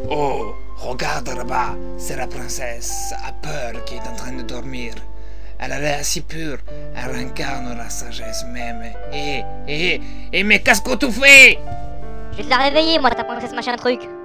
Oh, regarde là-bas, c'est la princesse à peur qui est en train de dormir. Elle a l'air si pure, elle incarne la sagesse même. Mais qu'est-ce que tu fais? Je vais te la réveiller, moi, ta princesse machin truc.